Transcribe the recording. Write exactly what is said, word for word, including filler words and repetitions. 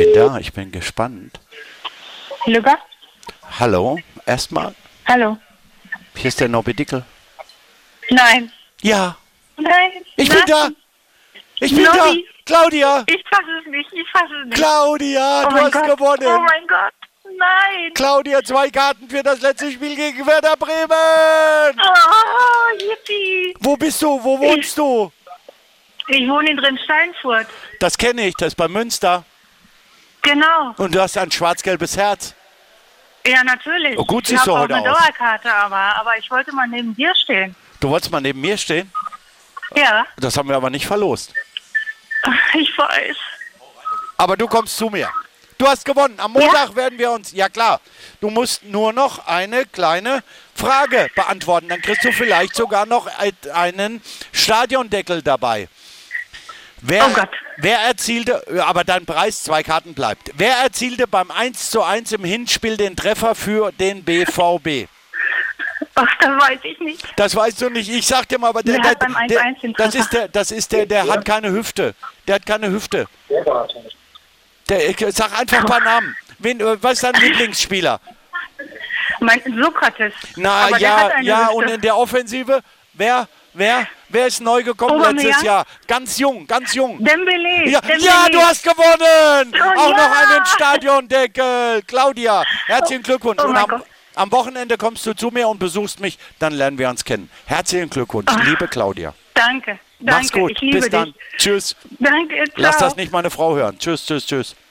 bin da, ich bin gespannt. Lücker? Hallo, erstmal. Hallo. Hier ist der Nobby Dickel. Nein. Ja, Nein. ich bin da. Ich bin da. Nobby. Claudia. Ich fasse es nicht, ich fasse es nicht. Claudia, oh du mein hast Gott. gewonnen. Oh mein Gott. Nein. Claudia, zwei Karten für das letzte Spiel gegen Werder Bremen. Oh, yippie. Wo bist du? Wo wohnst du? Ich wohne in Drin-Steinfurt. Das kenne ich, das ist bei Münster. Genau. Und du hast ein schwarz-gelbes Herz. Ja, natürlich. Oh, gut ich siehst du habe auch heute eine aus. Dauerkarte, aber, aber ich wollte mal neben dir stehen. Du wolltest mal neben mir stehen? Ja, Das haben wir aber nicht verlost. ich weiß. Aber du kommst zu mir. Du hast gewonnen. Am Montag ja? werden wir uns... Ja klar, du musst nur noch eine kleine Frage beantworten. Dann kriegst du vielleicht sogar noch einen Stadiondeckel dabei. Wer, oh Gott. Wer erzielte... Aber dein Preis, zwei Karten bleibt. Wer erzielte beim eins zu eins im Hinspiel den Treffer für den B V B? Ach, das weiß ich nicht. Das weißt du nicht. Ich sag dir mal, aber der, der, beim eins der, eins den das ist der, das ist der, der hat keine Hüfte. Der hat keine Hüfte. Der, ich sag einfach ein paar Namen. Wen, was ist dein Lieblingsspieler? Mein Sokrates. Na Aber der ja, hat eine ja, Hüfte. und in der Offensive, wer, wer, wer ist neu gekommen Aubameyang? letztes Jahr? Ganz jung, ganz jung. Dembele. Ja, Dembele. ja, du hast gewonnen! Oh, Auch ja. noch einen Stadiondeckel. Claudia, herzlichen Glückwunsch. Oh und mein am, Gott. am Wochenende kommst du zu mir und besuchst mich, dann lernen wir uns kennen. Herzlichen Glückwunsch, Ach. liebe Claudia. Danke. Mach's Danke. gut, Ich liebe bis dann. dich. Tschüss. Danke. Ciao. Lass das nicht meine Frau hören. Tschüss, tschüss, tschüss.